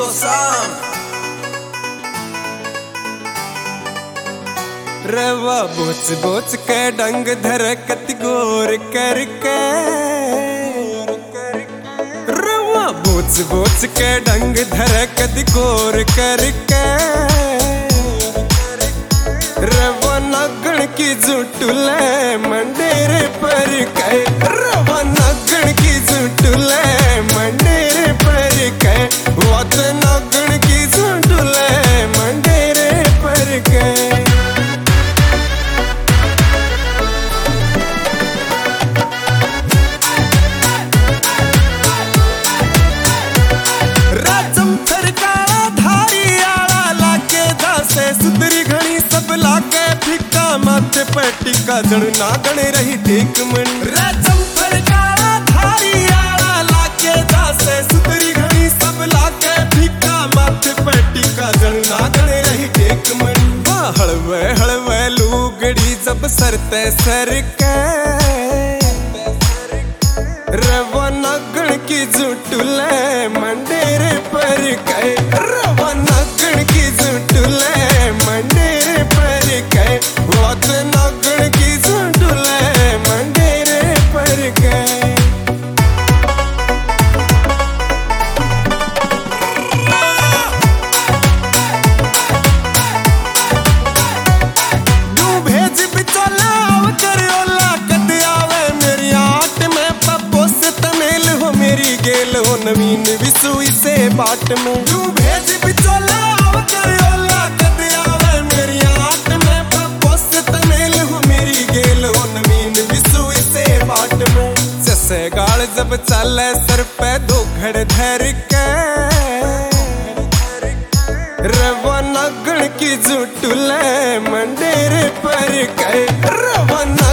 Sam रवा बोच बोच के डंग धरकत गोर करके रवा बोच बोच के डंग धरकत गोर करके रवा नगण की जुटुले मंडेरे पर के रवा नगण की जुटुले मंडेरे पर के वत नगण की जुटुले मंडेरे पर के सुतरी घणी सब लाके फिक्का माथे पे टिका जण नागण रही टेक मन राजम फरकारा धारी आला लाके दासे सुतरी घणी सब लाके फिक्का माथे पे टिका जण नागण रही टेक मन हळवे हळवे लुगड़ी जब सरते सरके रवा नगण की जुटुले मंडेरे पर के रवा नगण की जुटुले मंडेरे पर के वत नगण की जुटुले मंडेरे पर के नवीन विसुई से बाट में तू भेज बिचौला करियोला कद आवे मेरी आट में पपोस तमेल हो मेरी गेल हो नवीन विसुई से बाट में जैसे गाल जब चले सर पे दो घड़ धर के रवा नगण की जुटुले मंडेरे पर के रवा